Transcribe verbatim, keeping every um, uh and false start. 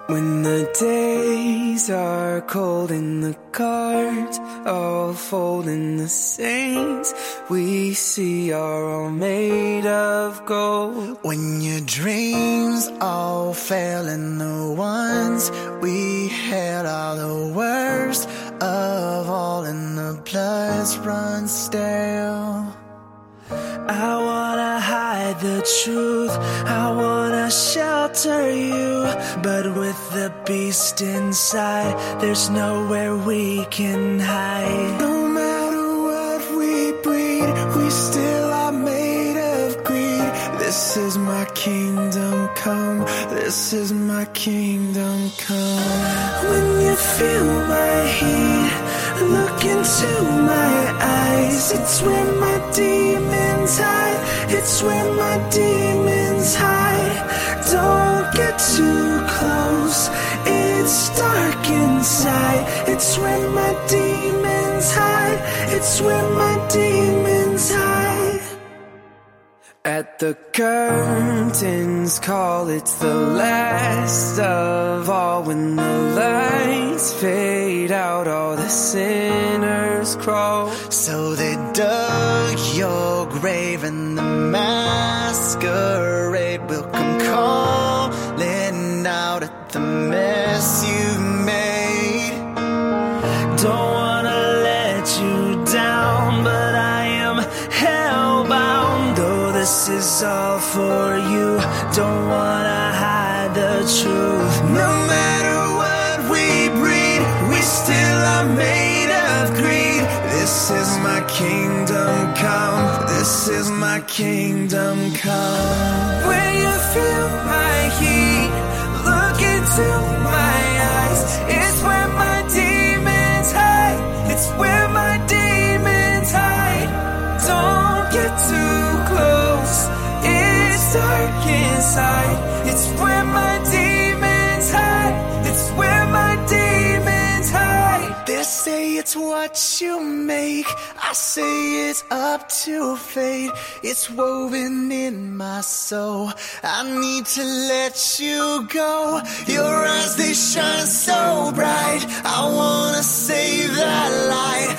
When the days are cold and the cards all fold and the saints we see are all made of gold. When your dreams all fail and the ones we had are the worst of all and the bloods run stale. I wanna hide the truth, I wanna shelter you, but with the beast inside, there's nowhere we can hide. No matter what we breed, we still are made of greed. This is my kingdom come, this is my kingdom come. When you feel my heat, look into my eyes. It's where my demons hide, it's where my demons hide. Don't get too close, it's dark inside. It's where my demons hide, it's where my demons hide. At the curtain's call, it's the last of all. When the lights fade out, all the sinners crawl. So they dug your grave and the masquerade will come calling out at the mess you made. Don't wanna let you down, but I am hellbound. Though this is all for you, don't wanna hide the truth. No matter what we breed, we still are made of greed. This is my kingdom come, this is my kingdom come. When you feel my heat, look into my eyes. It's where my demons hide, it's where my demons hide. Don't get too close, it's dark inside. It's where my demons hide, it's where my demons hide. They say it's what you make, I say it's up to fate. It's woven in my soul, I need to let you go. Your eyes, they shine so bright, I wanna save that light.